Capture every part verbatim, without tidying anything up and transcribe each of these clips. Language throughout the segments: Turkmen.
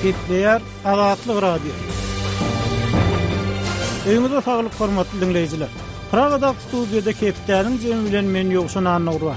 Gepleýär Azatlyk radio. Öňüňizde saglyk hormatly dinleýijiler. Pragada studiýada Kepdäniň jemi bilen men ýogşan anlaýar.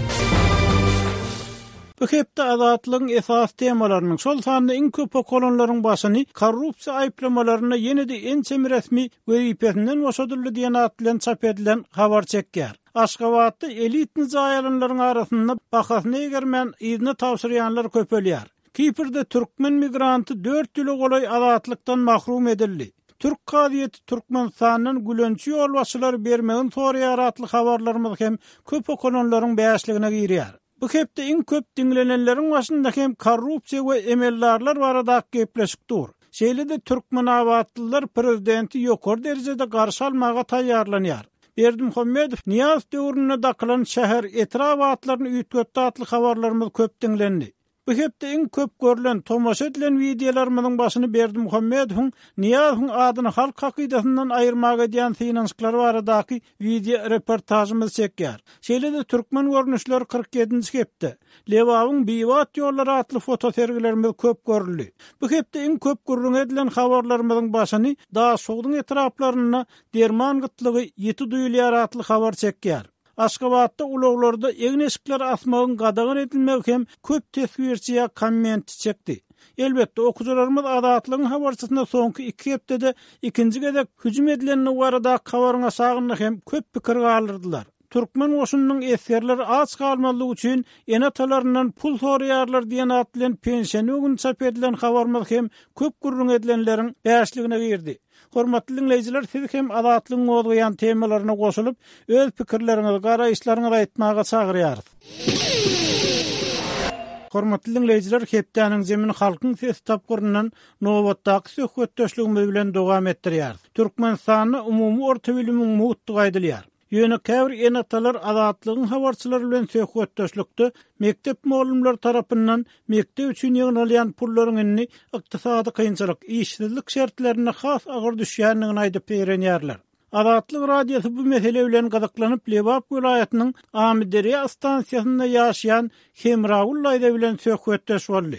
Bu hepde azatlygyň esas temalarynyň şol sanly iň köp okolonlaryň başyny korrupsiýa aýplamalaryna ýene-de ençemi resmi wezipesinden boşadyldy diýen at bilen çap edilen habar çekýär. Aşgabatda elit nizaýalaryň arasynda bahasyny egermen ýygyny tawsyrýanlar köpelýär. Kiprde türkmen migranty dört ýyl golay azatlykdan mahrum edildi. Türk kadiýeti Türkmenistanyň gülençi ýolbaşçylar bermegin soraýar atly habarlarymyz hem köp okolonlaryň bäşligine girýär. Bu hepde iň köp dinlenenleriň başynda hem korrupsiýa we emellarlar barada gepleşikdir. Şeýle-de türkmen awatlylar prezidenti ýokary derejede garşy almaga taýýarlanýar. Berdimuhammedow Niyaz döwrüne dakylan şäher etrafatlaryny üýtgetdi atly habarlarymyz köp dinlendi. Bu hepde iň köp görülen, tomaşa edilen videolarymyň başyny Berdimuhammedowyň Niyazowyň adyny halk hakydasyndan aýyrmaga diýen synançlary baradaky video reportajymyz çekýär. Şeýle-de türkmen görnüşleri kırk ýedinji hepde Lewawyň biwat ýollary atly foto sergilerimiz köp görüldi. Bu hepde iň köp gurrun edilen habarlarymyň başyny daha şoğduň etraflaryna derman gıtlygy ýeti duýulýar atly habar çekýär. Aşgabatda ulaglarda egneşikler asmagyň gadagyn edilmegi hem köp teswirçiýa komment çekdi. Elbetde okujalarymyz azatlygyň habarçysyna soňky iki hepdede ikinji gedek hüjüm edilenini barada habaryňa sagynyk hem köp pikir galdyrdylar. Türkmen goşunynyň eserleri az galmalygy üçin enatalaryndan pul soraýarlar diýen at bilen pensiýa öňün çap edilen habarymyz hem köp gurrun edilenleriň bäşligine girdi. Hormatly dinleýijiler, siz hem azatlygyň bolýan temalaryna goşulyp öz pikirleriňizi, garaýşlaryňyzy aýtmaga çagyrýarys. Hormatly dinleýijiler, Kepdäniň jemini halkyň ses tapgyryndan nowatdaky söhbetdeşligimiz bilen dowam etdirýär. Türkmenistanyň umumy orta bilimiň muhitdigy aýdylýar. Ýöne käbir enatalar azatlygyň habarçylary bilen söhbetdeşlikde mektep muallimler tarapyndan mektep üçin ýygnalýan pullaryň inni ykdysady kynçylyk, işsizlik şertlerine has agyr düşýändigini aýdyp berenýärler. Azatlyk radiosu bu mesele bilen gazaklanyp Lebap vilayatynyň Amideriýa stansiýasynda ýaşaýan Hemrawullaýda bilen söhbetdeş boldy.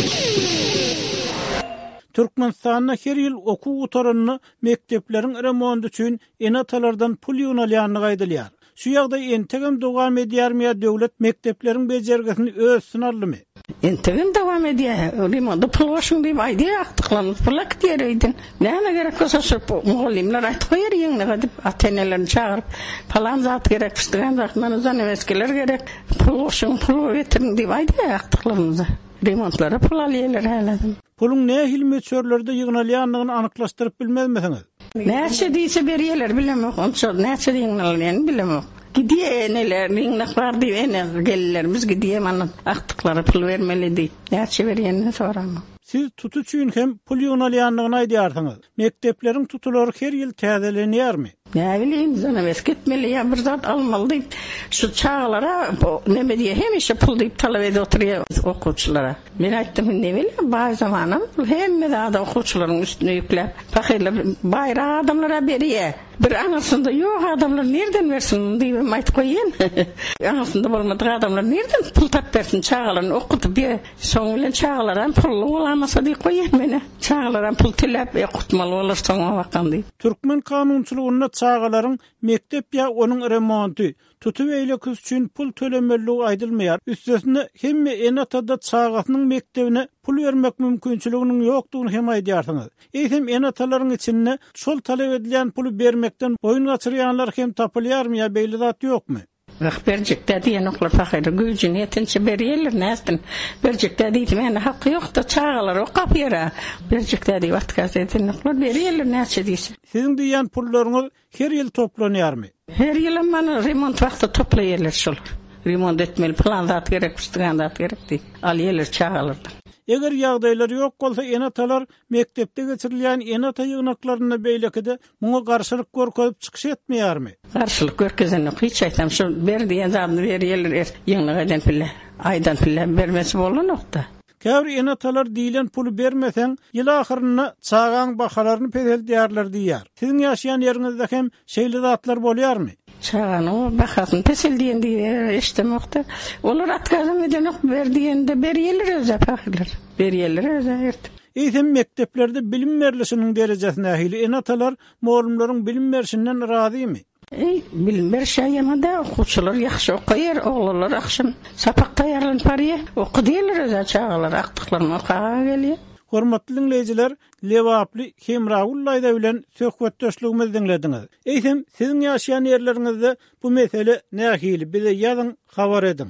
Türkmenistanyň her ýyl okuw gutaryny mektepleriň remonty üçin enatalardan pul ýynalýanyny aýdylýar. Şu ýagda entegem dowam edýärmi döwlet mektepleriň bejergesini öz sınarlymy? Entegem dowam edýär. Remonty pul başyň diýip aýdýar, akdyklaryny pulak diýereýdin. Näme gerek bolsa şu muallimler aýtyp goýar ýeňne dip atenelerini çagyryp, falan zat gerek, pişdiren zatdan uzan emeskeler gerek. Pul başyň pul getirin diýip aýdýar akdyklaryny. Remontlara pul alýarlar hälä. Pulun ne hilmeçörlerde ýygnalýanlygyny anyklaşdyryp bilmezmisiňiz? Näçe diýse berýärler bilemok, onça näçe ýygnalýany bilemok. Gidiýe neler, ýygnaklar diýip ene gellerimiz gidiýe mana akdyklary pul bermeli diýip. Näçe berýänini soramam. Siz tutu üçin hem pul ýygnalýanlygyny aýdýarsyňyz. Mektepleriň tutulary her ýyl täzelenýärmi? Ne bileyim, zana mes gitmeli ya bir zat almalı deyip şu çağlara ne diye hem işe pul deyip talep edip oturuyor okuvçulara. Ben aytdım ne bileyim bazı zamanım hem de da okuvçuların üstüne yükler. Fakirler bayrağı adamlara beriye. Bir anasında yok adamlar nereden versin diye ben ayt koyayım. Anasında bulmadığı adamlar nereden pul tap versin çağlarını okutup bir sonuyla çağlaran pul olamasa diye koyayım beni. Çağlaran pul tilep okutmalı olur sonra bakan diye. Türkmen kanunçuluğuna çağalaryň mektep ya onun remonty tutup eýleki üçin pul tölemeligi aýdylmaýar. Üstesine hemme enatada çağatynyň mektebine pul bermek mümkinçiliginiň ýokdugyny hem aýdýarsyňyz. Eýsem enatalaryň içinde şol talep edilen puly bermekden boyun gaçyrýanlar hem tapylýarmy ýa beýle zat ýokmy? Berjekde diýen oklar fakir güýjüni yetinçe berýärler nästin. Berjekde diýip meni haqqy ýok da çağalar okap ýera. Berjekde diýip atkaz edin oklar berýärler näçe diýse. Siziň diýen pullaryňyz her ýyl toplanýarmy? Her ýyl mana remont wagty toplaýarlar şol. Remont etmeli plan zat gerek, pişdiren zat gerek diýip alýarlar çağalardan. Eger ýagdaýlar ýok bolsa enatalar mektepde geçirilýän enata ýygnaklaryna beýlekide muňa garşylyk görkezip çykyş etmeýärmi? Garşylyk görkezen hiç aýtam şu berdiýen zadyny berýärler ýygnagadan pille, aýdan pille bermesi bolanokda. Käbir enatalar diýilen puly bermeseň ýyl ahyryna çağaň bahalaryny peseldiýärler diýär. Siziň ýaşaýan ýeriňizde hem şeýle zatlar bolýarmy? Çağanı bakasın peseldiyen diye istemekte. Olur atkazım eden ok verdiğinde beriyelere öze fakirler. Beriyelere öze ert. Eýsem mekteplerde bilim berlisiniň derejesine ähli enatalar muallimlaryň bilim berişinden razymy? Ey, bilim berişýärme da okuwçylar ýaxşy okaýar, oglanlar akşam sapak taýýarlanyp barýar. Okudylar öze çağalar akdyklaryny okaga gelýär. Hormatly dinleyijiler, Lewaply Hemragullaýda bilen söhbetdeşligimizi dinlediňiz. Eýsem siziň ýaşaýan ýerleriňizde bu mesele nähili bize ýazyň, habar ediň.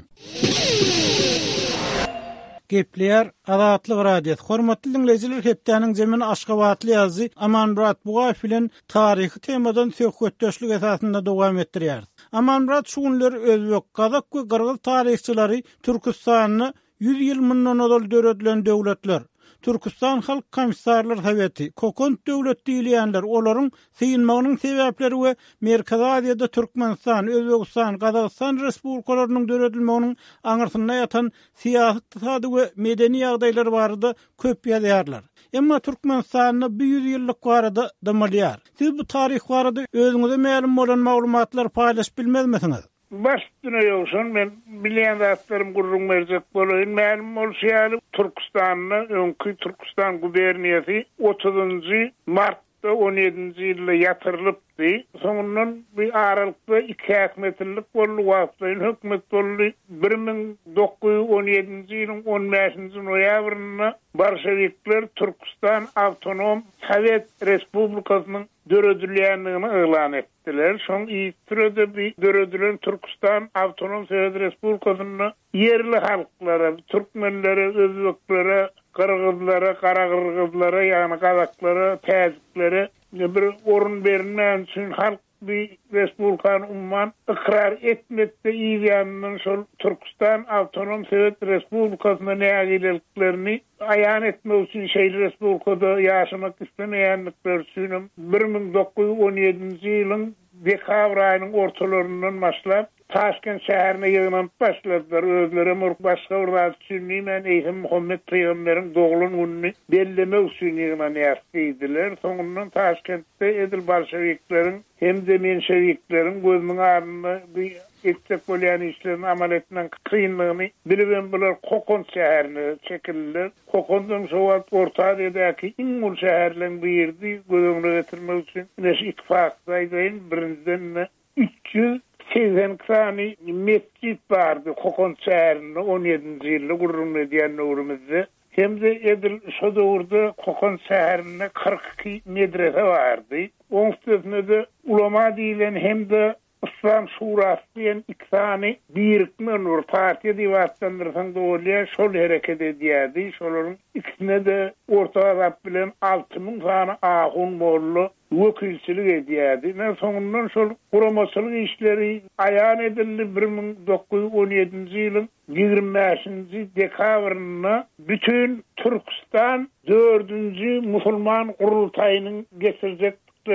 Gepler Azatlyk radiosu. Hormatly dinleyijiler, hepdeniň jemini Aşgabatly ýazy Amanmurat Bugaýew bilen taryhy temadan söhbetdeşlik esasynda dowam etdirýär. Amanmurat şu günler özbek, kazak we gyrgyz taryhçylary Türkistanyny yüz ýyl mundan ozal döredlen döwletler, Türkistan Halk Komissarlar Howeti, Kokont döwlet diýilýänler, olaryň syýynmagynyň sebäpleri we Merkezi Aziýada Türkmenistan, Özbegistan, Kazakystan respublikalarynyň döredilmeginiň aňyrsyna ýatan siýasy, iqtisady we medeni ýagdaýlar barada köp ýazýarlar. Emma Türkmenistanyny bir yüz ýyllyk barada damalýar. Siz bu taryh barada özüňize ma'lum bolan maglumatlar paýlaşyp bilmezmisiňiz? Başdyna ýoksun, men bilýän zatlarym gurrun merjek bolaýyn. Ma'lum bolýar, Türkistanyny, öňkü Türkistan guberniýasy otuzunjy martda on ýedinji ýylda ýatyrylypdy. Soňundan bir aralykda iki häkmetlik bolly wagtlaryň hökmet boldy. bir ming dokuz ýüz on ýedinji ýylyň on beşinji noýabrynda Bolşewikler Türkistan Awtonom Sowet Respublikasynyň döredilýändigini elan etdiler. Şoň ýa-da bir döredülen Türkistan Awtonom Sowet Respublikasynyň yerli halklara, türkmenlere, özbeklere, kırgızlara, karagırgızlara, ýani kazaklara, täziklere bir orun berilmän üçin halk bir respublikan umman ikrar etmekde ýa-da şol Türkistan Awtonom Sowet Respublikasyna nägileliklerini aýan etmek üçin şeýle respublikada ýaşamak islemeýänlikler üçin bir ming dokuz ýüz on ýedinji ýylyň dekabr aýynyň ortalaryndan başlap Taşkent şäherine ýygnanyp başladylar. Özleri murk başga bir üçin men Eýhem Muhammed Peýgamberiň dogulun gününi bellemek üçin ýygnanypdylar. Soňundan Taşkentde edil bolşewikleriň hem de menşewikleriň gözüniň ardyna bir etjek bolýan işlerini amal etmän kynlygyny bilibem bular Kokon şäherine çekildiler. Kokondan şowat Orta Aziýadaky iň ul şäherleriň birdi gözüňe getirmek üçin neş ittifak saýdyn birinden üç yüz seksen sani mescit bardy Kokon şäherinde on ýedinji ýylda gurrun edýän nurumyzda. Hem de edil şu döwürde Kokon şäherinde kırk iki medrese bardy. Oň üstüne de ulama diýilen hem de İslam Şurasy diýen iki sany birikme nur partiýa diýipdyrsaň da bolýar, şol hereket edýärdi. Şolaryň ikisine de Orta Azap bilen altı ming sany agun bolly wekilçilik edýärdi. Men soňundan şol guramaçylyk işleri aýan edildi. bir ming dokuz ýüz on ýedinji ýylyň ýygrimi beşinji dekabryna bütün Türkistan dördünji musulman gurultaýynyň geçirjek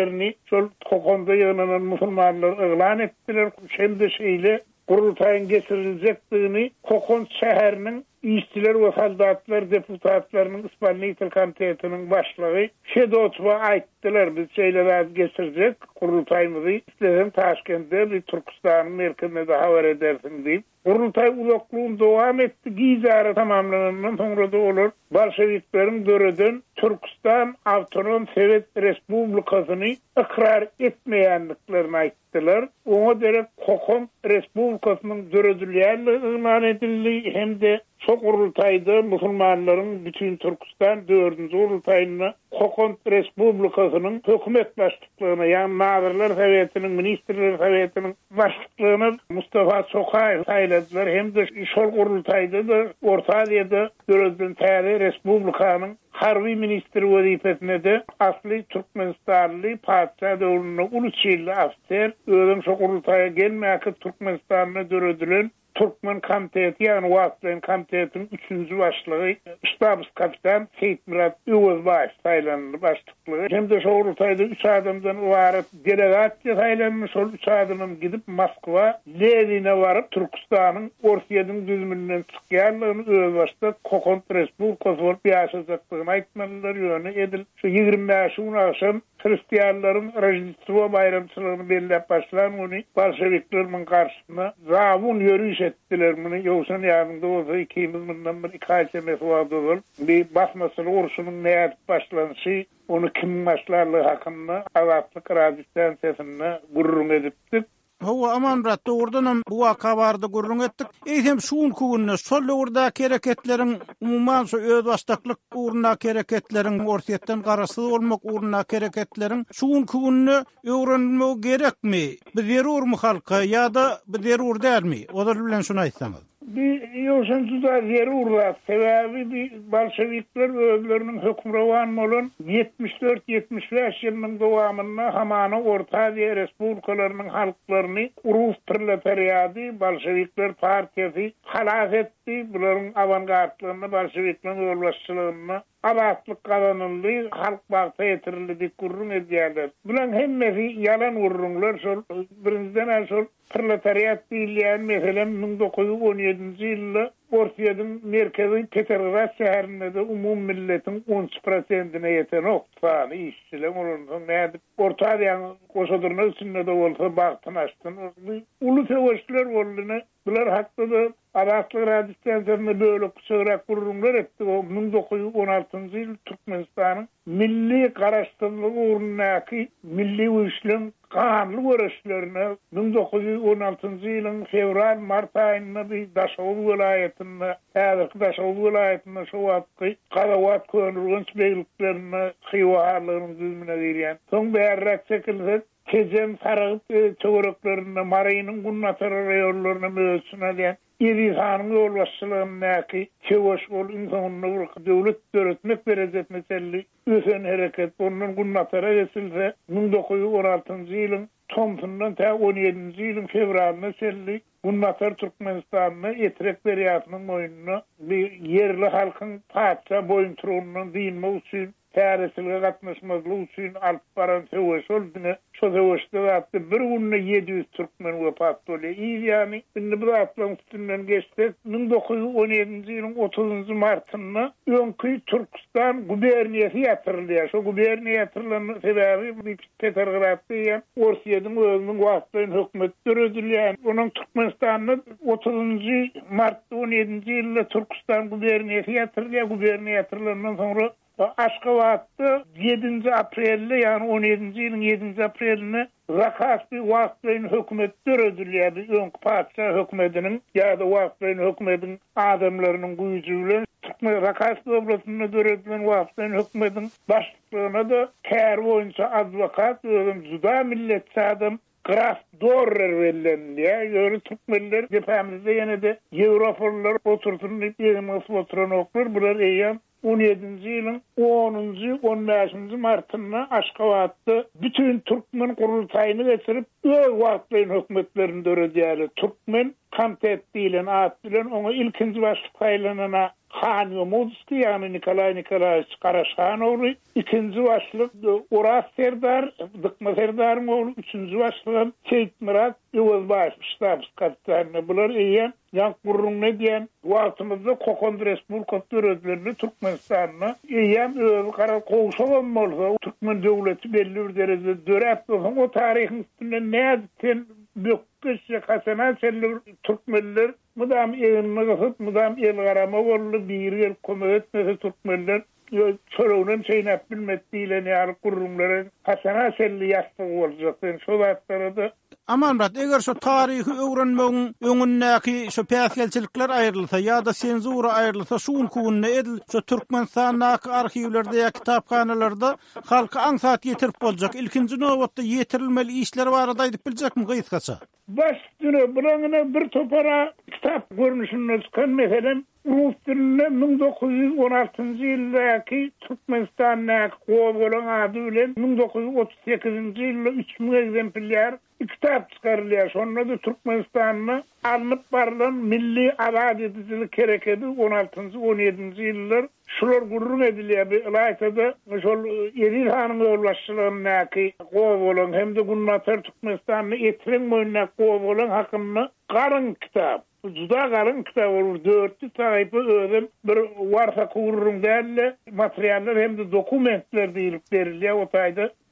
şol Kokonda ýygnanan musulmanlar elan etdiler. Şeýle şeýle gurultaýyň geçiriljekdigini Kokon şäheriniň işçiler we soldatlar deputatlarynyň Ispaniyet komitetiniň başlygy Şedotwa aýtdylar. Biz şeýle geçirjek gurultaýymyzy isledim Taşkentde bir Türkistanyň merkezinde habar edersiň diýip. Gurultaý uzaklygyny dowam etdi. Gizara tamamlanandan soňra da olar bolşewikleriň döreden Türkistan Awtonom Sowet Respublikasyny ikrar etmeýänliklerini aýtdylar. Oňa derek Kokon Respublikasynyň döredilýänligi elan edildi hem de şo gurultaýda musulmanlaryň bütün Türkistan dördünji gurultaýyna Kokon Respublikasynyň hökümet başlyklaryna, ýani Nazirler Howetiniň, Ministrler Howetiniň başlyklygyny Mustafa Sokaýew taýladylar. Hem de şol gurultaýda da Orta Aziýada döredilen täze respublikanyň harby ministri wezipesine de asly Türkmenistanly padşah döwrüne uluçyly afser özüm şo gurultaýa gelmäki Türkmenistanyň döredilen Türkmen komiteti, ýani Wagtlaryň komitetiň üçünji başlygy ştabs kapitan Seyitmurat Öwezbaýew taýlandy başlyklygy. Hem de şo gurultaýda üç adamdan ibaret delegasiýa taýlanmy. Şol üç adamym gidip Moskwa, Lenin'e baryp Türkistanyň Orsiýanyň düzümünden çykýanlygyny öz başda Kokon Respublikasy bolup ýaşajakdygyny aýtmalylar. Ýöne edil şu ýygrimi beşinji akşam Hristiyanların Rojdestvo bayramçılığını belirlep başlayan onu Bolşeviklerin karşısına zavun yürüyüş ettiler bunu. Yoksa yanında olsa ikimiz bundan bir iki ay semesi vardı olur. Bir basmasını orşunun ne yapıp başlanışı onu kim başlarlığı hakkında azatlık radistansiyasını gururun ediptik. Hawa amanrat doğrudan bu vaka bardy gurrun etdik. Eýsem şuun kugunna şol orda hareketleriň umumyň şu öz başdaklyk uğruna hareketleriň ortaýetden garasy bolmak uğruna hareketleriň şuun kugunna öwrenmek gerekmi? Bizerurmy halka ýa-da bizerur dälmi? Olar bilen şunu aýtsaňyz. Bir yoşun tutar yeri urlat. Sebebi bir Bolşevikler özlerinin hükümravan olan yetmiş dört yetmiş beş yılının devamında hamana Orta Azia Respublikalarının halklarını Urus Proletariadi Bolşevikler Partiyası halaf etti. Bunların avantgardlarını Bolşeviklerin yolbaşçılığına abatlık kazanıldı, halk bakta yetirildi, kurrun ediyerler. Bunların hemmesi yalan urrunlar, sol, birinciden el sol, proletariat değilleyen mesela bin dokuz yüz on yedinci yılda Ortaýadyň merkezi Petrograd şäherinde de umum milletin on üç prosentine yeten oktany işçiler olursa näde Orta Aziýanyň goşadyrna üstünde de bolsa bagtyn açdyn. Ulu sewçiler boldyny. Bular hakda Araslyk radistansiýasyny böyle söýräk gurrunlar etdi. O bin dokuz yüz on altyncı ýyl Türkmenistanyň milli garaşdyrlygy urunnaky milli üçlüm kanly görüşlerine bin dokuz yüz on altyncı ýylyň fevral mart aýynda bir Daşow welaýetinde, häzirki Daşow welaýetinde şu wagtky Garawat könürgünç beýliklerine hywalarlygyny düzmüne berýän. Soň bärirak çekilse Kejem sarıp çöreklerinde Marayının gunnatara raýonlaryna möhsüne diýen iri hanyň ýolbaşçylygyndäki çeweş bol insanyny döwlet döretmek berejek meseleli ösen hereket bonuň gunnatara geçilse bin dokuz yüz on altyncı ýylyň Tomsundan ta on ýedinji ýylyň fevralyna selli gunnatar Türkmenistanyna etrek beriýatynyň moýnuna bir yerli halkyň paça boýunturugyny diýmek üçin täresilge gatnaşmazlyk üçin alyp baran sewes boldyny. Şo sewesde zatdy bir günde yedi yüz türkmen wepat boldy. Ýani indi bu atlaň üstünden geçdi. bin dokuz yüz on ýedinji ýylyň otuzunçy martyna öňkü Türkistan guberniýasy ýatyryldy. Şo guberniýa ýatyrylanyň sebebi Petrogradda Ortaýadyň özüniň wagtlaryň hökümet döredilýän. Onuň Türkmenistanyň otuzunçy martda on ýedinji ýylda Türkistan guberniýasy ýatyryldy. Guberniýa ýatyrylanyň soňra Aşgabatda yedinci aprelde yani on yedinci ýylyň yedinci aprelini Rakasby wagtlaryň hökümet döredilýär. Öňkü paça hökümetiniň ýa-da wagtlaryň hökümetiň adamlarynyň güýji bilen Türkmen Rakasby döwletine döredilen wagtlaryň hökümetiň başlygyna da kär boýunça adwokat özüm juda milletçi adam Graf Dorrer verilen diye, yörü Türkmenler cephamizde yine de Avrupalılar oturtun diýilmesi oturan oklar, bular eýen on ýedinji ýylyň onunçy on beşinji martyna Aşgabatda bütün Türkmen kurultaýyny geçirip öz wagtlaryň hökümetlerini döredýär. Türkmen Kamtet diýilen at bilen oňa ilkinji başlyk taýlanana Khan Yomudski yani Nikolay Nikolaýewiç Karaşanowy, ikinji başlyk Uras Serdar, Dıkma Serdaryň ogly, üçünji başlyk Seyit Murat Ýowuzbaýew ştab kapitanyny. Bular eýen ýa gurrun diýen wagtymyzda Kokon Respublika döredlerini Türkmenistanyna eýen öz gara kowşagan bolsa Türkmen döwleti belli bir derejede döräp bolsa o taryhyň üstünde nädin Bökkeşe Hasan Selli Türkmenler mudam eýinme gahyp mudam el garama boldy bir ýer kömek etmese Türkmenler çorowdan çeýnäp bilmetdiýler ýa gurrunlary Hasan Selli ýaşdygy boljak. Şo wagtlarda Amanrat, eger şu tarihi öwrenmegiň öňündäki şu päsgelçilikler aýrylsa ýa-da senzura aýrylsa şuň kugunna edil, şu Türkmenistanyň arhiwlerde ýa kitapkanalarda halka aňsat ýetirip boljak. Ilkinji nowatda ýetirilmeli işler barada aýdyp biljekmi gyýtgaça? Başdyny bularına bir topara kitap görnüşinde çıkan meselen Rus dilinde bin dokuz yüz on altyncı ýyldaky Türkmenistanyň gowulan ady bilen bin dokuz yüz otuz sekizinji ýylda üç ming egzemplyar kitap çıkarılýar. Şonda da Türkmenistanyň alınıp barılan milli abad edicilik hereketi on altyncı on ýedinji ýyllar şular gurrun edilýär. Ilaýsada şol Edil hanyň ýolbaşçylygyndaky gowulan hem de gunnatar Türkmenistanyň etren moýunna gowulan hakymyny garyn kitap. Juda garyn kitap olur. Dörtü taýpy özüm bir warsa kurrun dälle materiallar hem de dokumentler diýilip berilýär. O taýda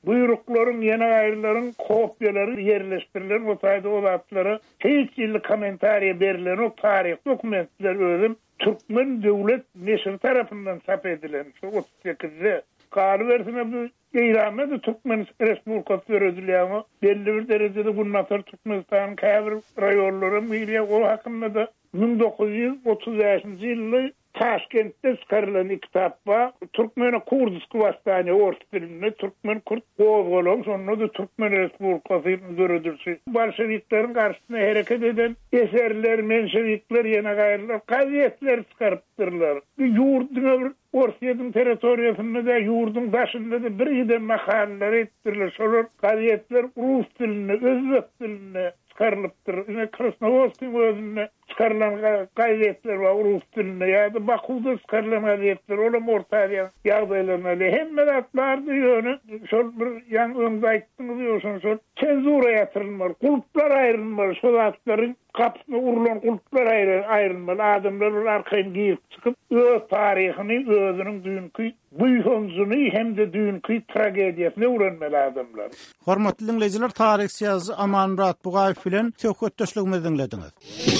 buyrukların, yeni ayrıların kopyaları yerleştirilen o sayda o zatları hiç illi komentariye verilen o tarih dokumentler özüm Türkmen devlet neşri tarafından çap edilen şu otuz sekizde kalı versine bu İran'da Türkmen Respublikası özülüyanı belli bir derecede bundan sonra Türkmenistan'ın kabir rayonları mıyla o hakkında da bin dokuz yüz otuz beşinci yılı Taşkent'te çıkarılan kitap var. Türkmen Kurdisku Vastani Ors dilinde Türkmen Kurt Boğolum sonra da Türkmen Respublikası'nın görüdürsü. Bolşeviklerin karşısına hareket eden eserler, menşevikler, yeni gayrılar, kaziyetler çıkarıptırlar. Yurdun Orsiyadın teritoriyasında da yurdun başında da bir giden mahalleler ettirler. Şolar kaziyetler Rus diline, Özbek diline çıkarılıptır. Yine Krasnovodsk'ın özünde çıkarılan gayretler var Rus diline ya da Baku'da çıkarılan gayretler olam ortaya yağdaylarına hem meraklar diyor şol bir yan önde ayttınız diyorsun şol cenzura yatırılmalı kulplar ayrılmalı şolatların kapısına urulan kulplar ayrılmalı adamlar arkayın giyip çıkıp öz tarihini özünün dünkü buyhonzunu hem de dünkü tragediyasını öğrenmeli adamlar. Hormatly dinleyijiler, tarih siyasi Aman Murat Bugayew bilen söhbetdeşligimizi dinlediniz.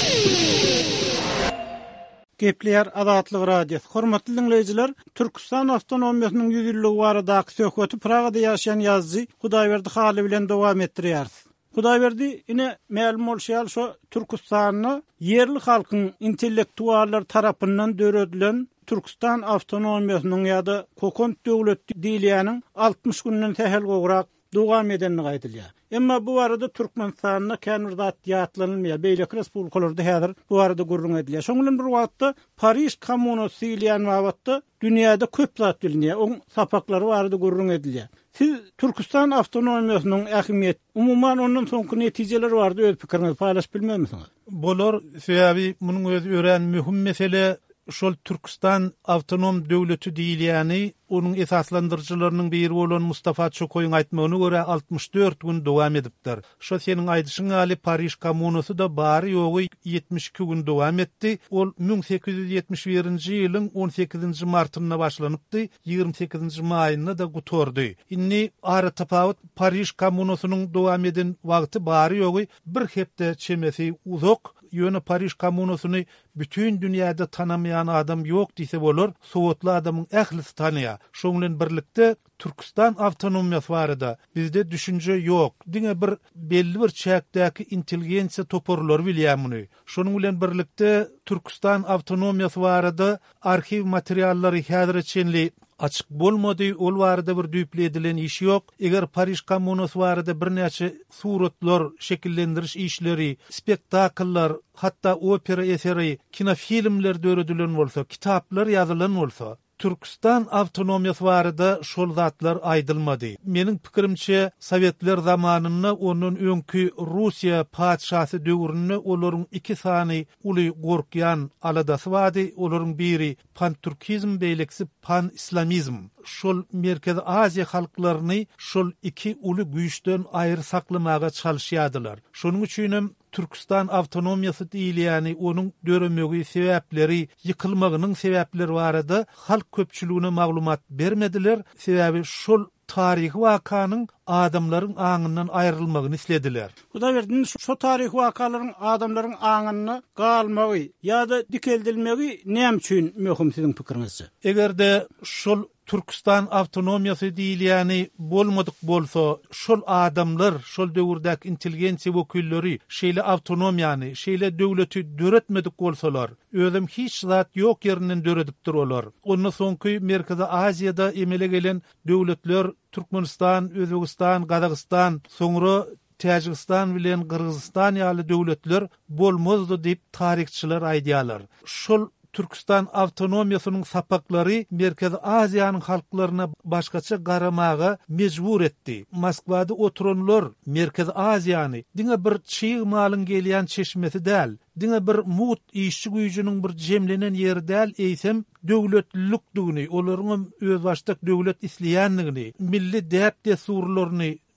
Gepler Azatlyk radiosu. Hormatly dinleyijiler, Türkistan Awtonomiýasynyň yüz ýyllygy baradaky söhbeti Pragada ýaşaýan ýazgy Hudaýberdi Haly bilen dowam etdirýärys. Hudaýberdi ine ma'lum bolşýar şo Türkistanyny yerli halkyň intellektuallar tarapyndan döredilen Türkistan Awtonomiýasynyň ýa-da Kokont döwleti diýilýäniň altmış günden tehel gowrak dowam edenini gaýdylýar. Emma bu arada Türkmenistanyna kanundat ýatlanylmaýar. Beýleki respublikalarda häzir bu arada gurrun edilýär. Şoňdan bir wagtda Paris kommunasy diýilen wagtda dünýäde köp zat bilinýär. Oň sapaklary barada gurrun edilýär. Siz Türkistan Awtonomiýasynyň ähmiýeti, umumyň onuň soňky netijeleri barada öz pikiriňizi paýlaşyp bilmemisiňiz? Bolar sebäbi munyň öz ören mühim mesele şol Türkistan Awtonom döwleti diýilýäni onun esaslandyrjylarynyň biri bolan Mustafa Çokoýuň aýtmagyna görä altmış dört gün dowam edipdir. Şo seniň aýdyşyň aly Paris kommunasy da bary ýogy yetmiş iki gün dowam etdi. Ol bin sekiz yüz yetmiş birinji ýylyň on sekizinji martyna başlanypdy, ýygrimi sekizinji maýyna da gutordy. Inni ara tapawut Paris kommunasynyň dowam eden wagty bary ýogy bir hepde çemesi uzak. Ýöne Paris kommunasyny bütün dünýäde tanamayan adam ýok diýse bolar. Sowetli adamyň ählisi tanýar. Şoň bilen birlikde Türkistan awtonomiýasy barada bizde düşünje ýok. Diňe bir belli bir çäkdäki intelligensiýa toparlary bilýärmi? Şonuň bilen birlikde Türkistan awtonomiýasy barada arxiv materiallary häzir çenli açık bolmady, ol barada bir düýpli edilen iş ýok. Eger Paris kommunasy barada bir näçe suratlar şekillendiriş işleri, spektakllar, hatda opera eseri, kinofilmler döredilen bolsa, kitaplar ýazylan bolsa, Türkistan awtonomiýasy barada şol zatlar aýdylmady. Meniň pikirimçe Sowetler zamanynda onun öňkü Russiýa padşasy döwründe olaryň iki sany uly gorkyan aladasy bady. Olaryň biri pan-türkizm beýlekisi pan-islamizm. Şol Merkez Aziýa halklaryny şol iki uly güýçden aýry saklamaga çalyşýardylar. Şonuň üçin Türkistan awtonomiýasy diýilýäni onuň döremegi sebäpleri, ýykylmagynyň sebäpleri barada halk köpçüligine maglumat bermediler. Sebäbi şol tarihi wakanyň adamlaryň aňyndan aýrylmagyny islediler. Hudaýberdi şu tarihi wakalaryň adamlaryň aňyny galmagy ýa-da dikeldilmegi näme üçin möhüm siziň pikiriňizçe? Egerde şol Türkistan awtonomiýasy diýilýäni bolmadyk bolsa, şol adamlar, şol döwürdäki intelligensiýa wekilleri şeýle awtonomiýany, şeýle döwleti döretmedik bolsalar, özüm hiç zat ýok ýerinden döredipdir olar. Ondan soňky Merkezi Aziýada emele gelen döwletler Türkmenistan, Özbegistan, Gazakystan, soňra Täjikistan bilen Kyrgyzstan ýaly döwletler bolmazdy diýip tarihçiler aýdýarlar. Şol Türkistan awtonomiýasynyň sapaklary Merkezi Aziýanyň halklaryna başgaça garamaga mejbur etdi. Moskwada oturanlar Merkezi Aziýany diňe bir çyg malyň gelýän çeşmesi däl, diňe bir mut işçi güýjüniň bir jemlenen ýeri däl, eýsem döwletlikdigini, olaryň öz başdak döwlet isleýänligini, milli däp desurlaryny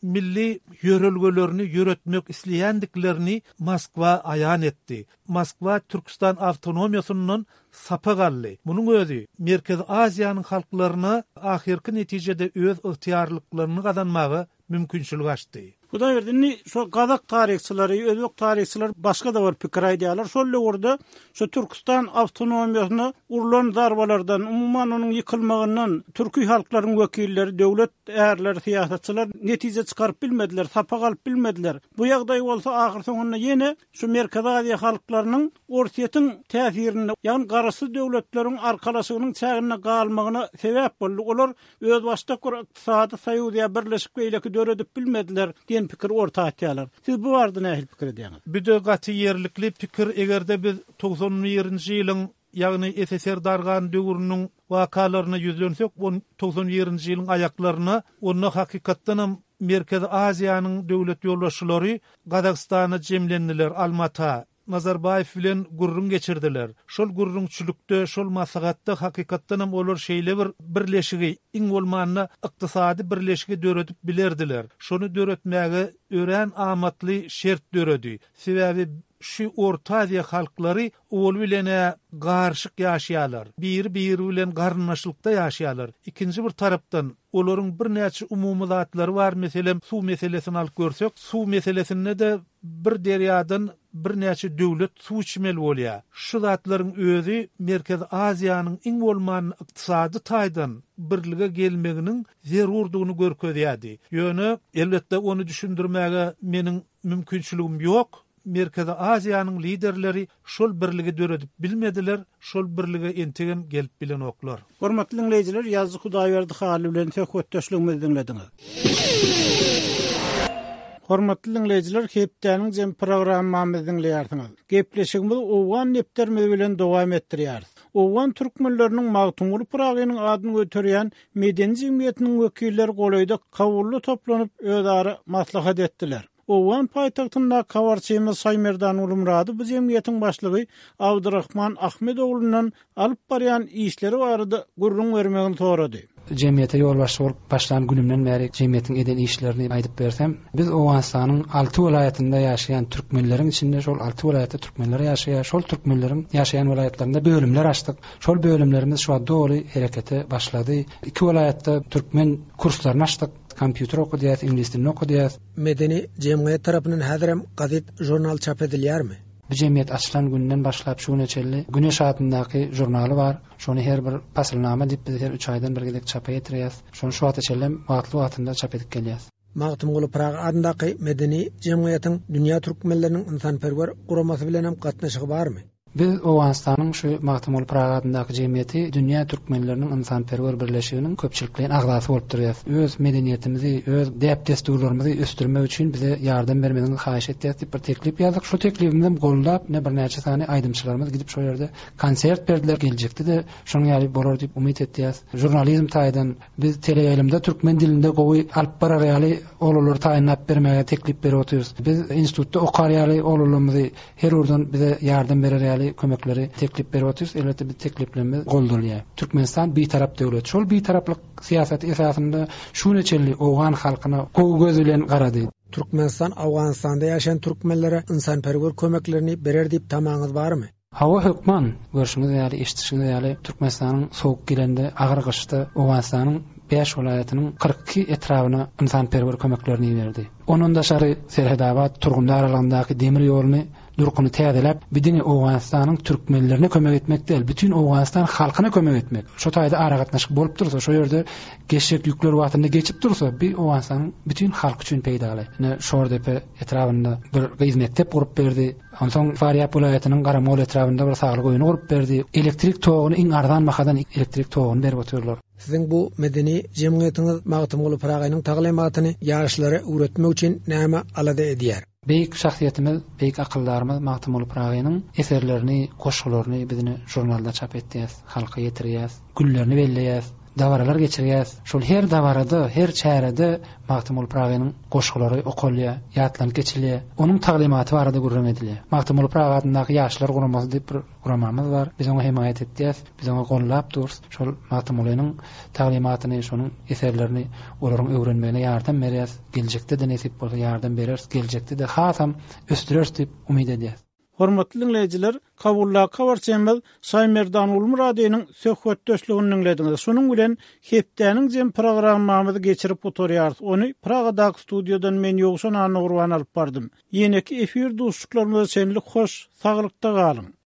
milli yörelgelerini yöretmek isleýändiklerini Moskwa aýan etdi. Moskwa Türkistan awtonomiýasynyň sapa gally. Munyň özü Merkez Aziýanyň halklaryna ahirki netijede öz ygtyýarlyklaryny gazanmagy mümkinçilik açdy. Huda berdini şu Gazak tarihçileri, özbek tarihçiler başga da var pikir aýdýarlar. Şolle orada şu Türkistan awtonomiýasyny urulan darbalardan, umuman onun yıkılmagyndan türkü halklaryň wekilleri, döwlet äherleri, siýasatçylar netije çykaryp bilmediler, sapa galyp bilmediler. Bu ýagdaý bolsa ahir soňunda ýene şu Merkez Aziýa halklarynyň orsiýetiň täsirini, ýani garasy döwletleriň arkalaşygynyň çägine galmagyna sebäp boldy. Olar öz başda kur ykdysady Soýuziýa birleşik beýleki döredip bilmediler. Pikir orta atýarlar. Siz bu barada nähil pikir edýäňiz? Bir de gaty ýerlikli pikir egerde biz doksan birinji ýylyň ýagny S S R dargan döwrüniň wakalaryna ýüzlensek, doksan birinji ýylyň aýaklaryna onu hakykatdan Merkez Aziýanyň döwlet ýolbaşçylary Gazakstana jemlendiler, Almata, Nazarbayev bilen gurrun geçirdiler. Şol gurrunçylykda, şol maslahatda hakykatdan hem olar şeýle bir birleşigi, iň bolmanyna ykdysady birleşigi döredip bilerdiler. Şonu döretmäge ören amatly şert döredi. Sebäbi şu Orta Aziýa halklary ol bilen garşyk ýaşaýarlar. Bir bir bilen garnaşlykda ýaşaýarlar. Ikinji bir tarapdan olaryň bir näçe umumy zatlary bar. Meselem suw meselesini alyp görsek, suw meselesinde de bir derýadan bir näçe döwlet suw içmeli bolýar. Şu zatlaryň özü Merkez Aziýanyň iň bolman ykdysady taýdan birlige gelmeginiň zerurdugyny görkezýärdi. Ýöne elbetde onu düşündirmäge meniň mümkinçiligim ýok. Merkez Aziýanyň liderleri şol birligi döredip bilmediler, şol birlige entegen gelip bilen oklar. Hormatly dinleyijiler, ýazgy Hudaýberdi haly bilen söhbetdeşligimizi dinlediňiz. Hormatly dinleyijiler, hepdäniň jem programmamyzy dinleýärsiňiz. Gepleşigimiz owgan nepderme bilen dowam etdirýäris. Owgan türkmenleriniň magtumuly pragynyň adyny göterýän medeni jemgyýetiniň wekilleri golaýda kawully toplanyp özara maslahat etdiler. Owgan paýtagtynda kawarçymyz Saýmerdan Ulumrady bu jemgyýetiň başlygy Abdurrahman Ahmedowlunyň alyp barýan işleri barada gurrun bermegini sorady. Jemgyýete ýolbaşçy bolup başlan günümden bäri jemgyýetiň eden işlerini aýdyp bersem, biz Owganstanyň alty welaýatynda ýaşaýan türkmenleriň içinde şol alty welaýatda türkmenler ýaşaýar, şol türkmenleriň ýaşaýan welaýatlarynda bölümler açdyk. Şol bölümlerimiz şu wagtda doly herekete başlady. Iki welaýatda türkmen kurslaryny açdyk. Kompýuter okudýas, ingliz dilini okudýas. Medeni jemgyýet tarapyndan häzirem gazet, jurnal çap edilýärmi? Bu jemgyýet açylan günden başlap şu neçeli Güneş adyndaky jurnaly bar. Şonu her bir pasylnama diýip biz her üç aýdan bir gelek çapa etdirýäs. Şonu şu wagtda çellem wagtly wagtynda çap edip gelýäs. Magtymguly Prag adyndaky medeni jemgyýetiň dünýä türkmenleriniň insanperwer guramasy bilen hem gatnaşygy barmy? Biz Owganstanyň şu Magtymguly Prag adyndaky jemgyýeti dünýä türkmenleriniň insanperwer birleşiginiň köpçülikliň agdasy bolup durýar. Öz medeniýetimizi, öz däp desturlarymyzy ösdürmek üçin bize ýardam bermegini haýyş etdiýär diýip bir teklip ýazdyk. Şu teklipimizi gollap ne bir näçe sany aýdymçylarymyz gidip şo ýerde konsert berdiler, geljekdi de şonuň ýaly bolar diýip umyt etdiýär. Jurnalizm taýdan biz teleýaýlymda türkmen dilinde gowy alyp barar ýaly olalar taýynlap bermege teklip berip oturýarys. Biz institutda okar ýaly olalymyzy her urdan bize ýardam berer ýaly kömekleri teklip berip oturýarys. Elbetde biz tekliplerimiz goldurýar. Türkmenistan bir tarap döwlet. Şol bir taraplyk siýasat esasynda şu neçeli Owgan halkyna gowy göz bilen garady. Türkmenistan Awganistanda ýaşaýan türkmenlere insanperwer kömeklerini berer diýip tamaňyz barmy? Hawa hökman görüşiňiz ýaly eşitişiňiz ýaly Türkmenistanyň sowuk gelende agyr gyşda Awganistanyň beş welaýatynyň kırk iki etrawyna insanperwer kömeklerini berdi. Onun daşary Serhedabad turgunlar aralygyndaky demir ýoluny durkuny täzelep bidini Owganstanyň türkmenlerine kömek etmek değil, bütün Owganistan halkyna kömek etmek. Şo taýda ara gatnaşyk bolup dursa, şo ýerde geçek ýükler wagtynda geçip dursa, bir Owganstanyň bütün halky üçin peýdaly. Ne şordepe etrawynda bir hizmektep gurup berdi. Ondan Faryap welaýatynyň Garamol etrawynda bir saglyk oýuny gurup berdi. Elektrik toguny iň ardan mahadan elektrik toguny berip oturýarlar. Siziň bu medeni jemgyýetiňiz Magtymguly Pragynyň taglimatyny ýaşlara öwretmek üçin näme alada edýär? Beýik şahsiýetimiz, beýik akyllarymyz Magtymguly Pragynyň eserlerini, goşgularyny bizini jurnalda çap etdiýäs, halka ýetirýäs, günlerini belleýäs. dawaralar geçirýäs. Şol her dawarada, her çärede Magtymul Pragaňyň goşgulary okulýa, ýatlanyp geçilýär. Onuň taglimaty barada gurran edilýär. Magtymul Pragadyndaky ýaşlar guramasy diýip bir guramamyz bar. Biz oňa himayet etdiýäs, biz oňa gollap durýs. Şol Magtymulynyň taglimatyny, şonuň eserlerini olaryň öwrenmegine ýardam berýäs. Geljekde de nesip bolsa ýardam berers, geljekde de hasam östürers diýip umyt edýäs. Hormatly dinleyijiler, kabulla kawarçymyz Saýmerdan Ulmuradynyň söhbet döşlüğini dinlediňiz. Şonuň bilen hepdeniň jem programmamyzy geçirip oturýarys. Ony Pragadaky studiodan men ýogşan Anna Urban alyp bardym. Ýene-ki efir dostluklarymyza şenlik hoş, saglykda galyň.